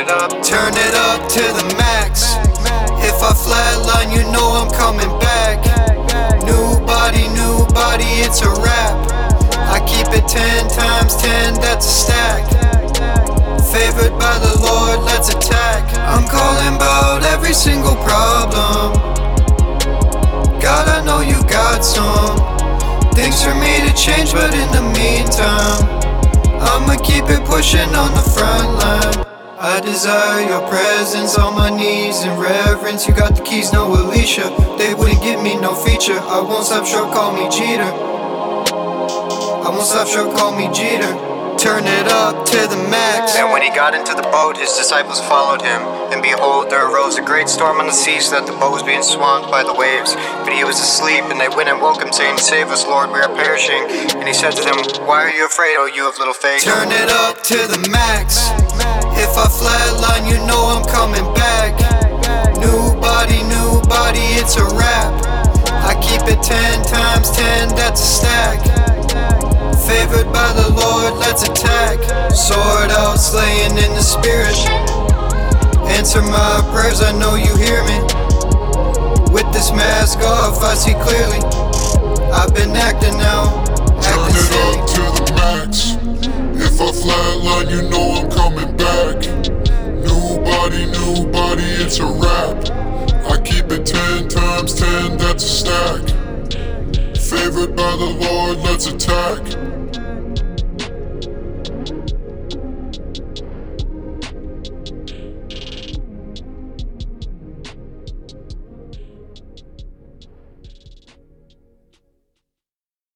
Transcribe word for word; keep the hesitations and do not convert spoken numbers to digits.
it up, turn it up to the max. If I flatline, you know I'm coming back. New body, new body, it's a wrap. I keep it ten times ten, that's a stack. Favored by the Lord, let's attack. I'm calling about every single problem. God, I know you got some things for me to change, but in the meantime, I'ma keep it pushing on the front line. I desire your presence on my knees in reverence. You got the keys, no Alicia. They wouldn't give me no feature. I won't stop short, call me Jeter. I won't stop short, call me Jeter. Turn it up to the max. And when he got into the boat, his disciples followed him. And behold, there arose a great storm on the sea, so that the boat was being swamped by the waves. But he was asleep, and they went and woke him, saying, Save us, Lord, we are perishing. And he said to them, Why are you afraid, O you of little faith? Turn it up to the max. If I flatline, you know I'm coming back. New body, new body, it's a wrap. I keep it ten times ten, that's a stack. Favored by the Lord, let's attack. Sword out, slaying in the spirit. Answer my prayers, I know you hear me. With this mask off, I see clearly. I've been acting now, acting silly. Turn it up to the max. If I flatline, you know I'm coming back. New body, new body, it's a wrap. I keep it ten times ten, that's a stack. Favored by the Lord, let's attack.